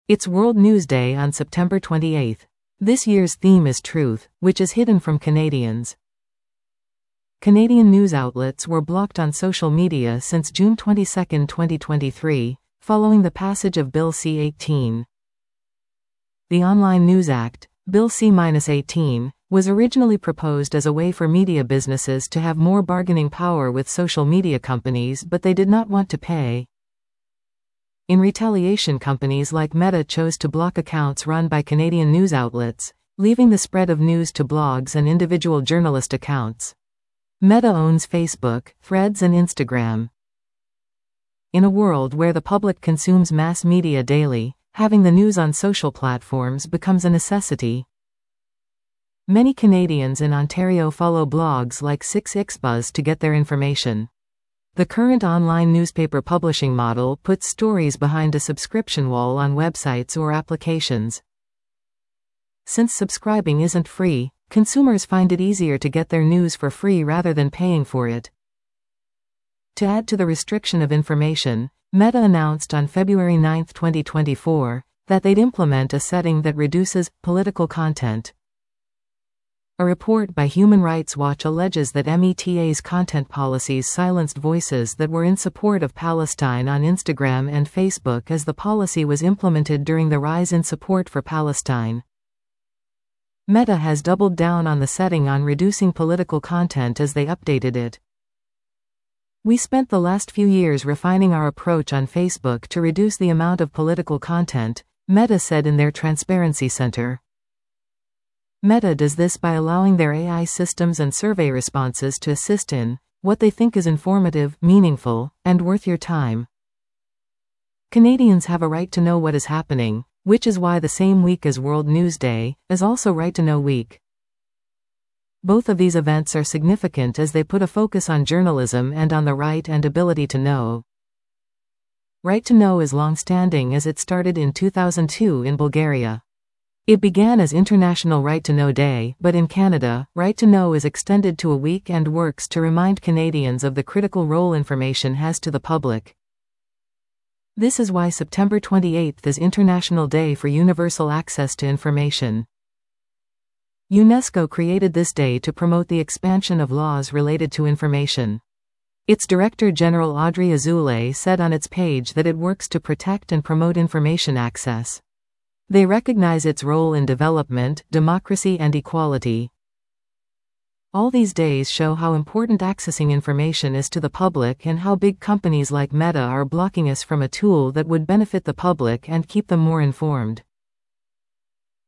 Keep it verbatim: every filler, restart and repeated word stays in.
It's World News Day on September twenty-eighth. This year's theme is truth, which is hidden from Canadians. Canadian news outlets were blocked on social media since June twenty-second, twenty twenty-three, following the passage of Bill C eighteen. The Online News Act, Bill C eighteen, was originally proposed as a way for media businesses to have more bargaining power with social media companies, but they did not want to pay. In retaliation, companies like Meta chose to block accounts run by Canadian news outlets, leaving the spread of news to blogs and individual journalist accounts. Meta owns Facebook, Threads, and Instagram. In a world where the public consumes mass media daily, having the news on social platforms becomes a necessity. Many Canadians in Ontario follow blogs like six X Buzz to get their information. The current online newspaper publishing model puts stories behind a subscription wall on websites or applications. Since subscribing isn't free, consumers find it easier to get their news for free rather than paying for it. To add to the restriction of information, Meta announced on February ninth, twenty twenty-four, that they'd implement a setting that reduces political content. A report by Human Rights Watch alleges that Meta's content policies silenced voices that were in support of Palestine on Instagram and Facebook as the policy was implemented during the rise in support for Palestine. Meta has doubled down on the setting on reducing political content as they updated it. We spent the last few years refining our approach on Facebook to reduce the amount of political content, Meta said in their Transparency Center. Meta does this by allowing their A I systems and survey responses to assist in what they think is informative, meaningful, and worth your time. Canadians have a right to know what is happening, which is why the same week as World News Day is also Right to Know Week. Both of these events are significant as they put a focus on journalism and on the right and ability to know. Right to Know is long-standing as it started in two thousand two in Bulgaria. It began as International Right to Know Day, but in Canada, Right to Know is extended to a week and works to remind Canadians of the critical role information has to the public. This is why September twenty-eighth is International Day for Universal Access to Information. UNESCO created this day to promote the expansion of laws related to information. Its Director General Audrey Azoulay said on its page that it works to protect and promote information access. They recognize its role in development, democracy, and equality. All these days show how important accessing information is to the public and how big companies like Meta are blocking us from a tool that would benefit the public and keep them more informed.